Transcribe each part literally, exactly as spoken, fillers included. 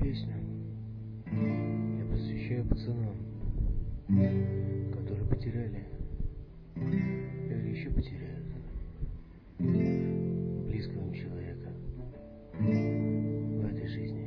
песню я посвящаю пацанам, которые потеряли или еще потеряют близкого им человека в этой жизни.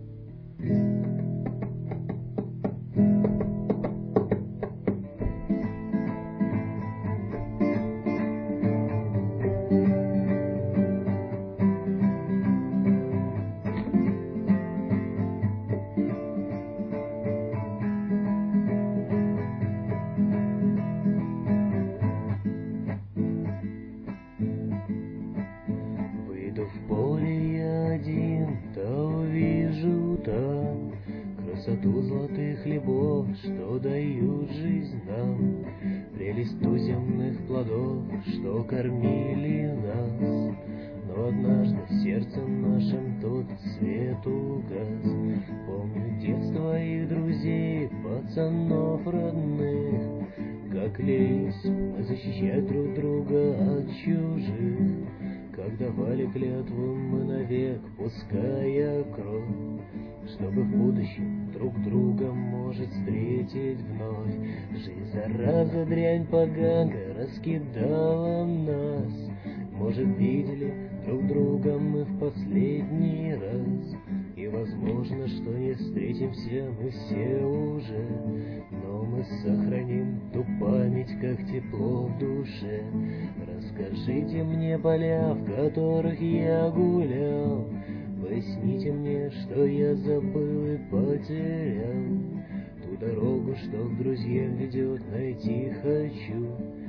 В поле я один, то увижу там красоту золотых хлебов, что дают жизнь нам, прелесть туземных плодов, что кормили нас. Но однажды в сердце нашем тот свет угас. Помню детство и друзей, пацанов родных, как клялись мы защищать друг друга от чужих, как давали клятву мы навек, пуская кровь, чтобы в будущем друг друга может встретить вновь. Жизнь, зараза, дрянь поганка раскидала нас. Может, видели друг друга мы в последний раз, и возможно, что не встретимся мы все уже, но мы сохраним ту память, как тепло в душе. Расскажите мне поля, в которых я гулял, поясните мне, что я забыл и потерял. Ту дорогу, что к друзьям ведет, найти хочу,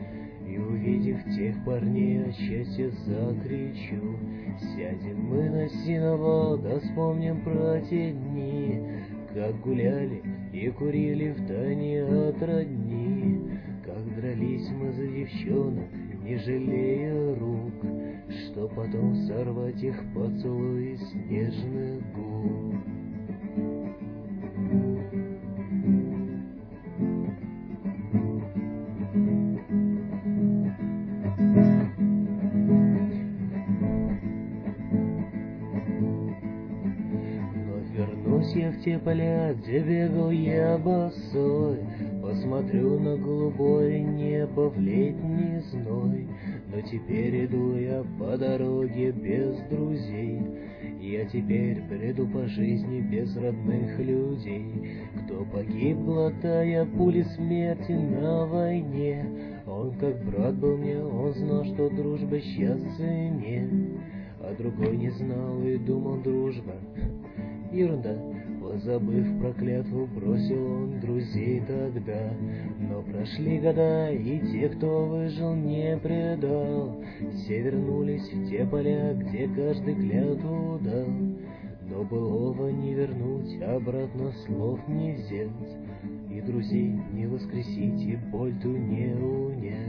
и увидев тех парней, от счастья закричу. Сядем мы на сеновал, да вспомним про те дни, как гуляли и курили втайне от родни, как дрались мы за девчонок, не жалея рук, что потом сорвать их поцелуи с нежных губ. Вернусь я в те поля, где бегал я босой, посмотрю на голубое небо в летний зной. Но теперь иду я по дороге без друзей, я теперь бреду по жизни без родных людей. Кто погиб, глотая пули смерти на войне, он как брат был мне, он знал, что дружба сейчас в цене, а другой не знал и думал, дружба ерунда. Позабыв про клятву, бросил он друзей тогда. Но прошли года, и те, кто выжил, не предал. Все вернулись в те поля, где каждый клятву дал. Но былого не вернуть, обратно слов не взять, и друзей не воскресить, и боль ту не унять.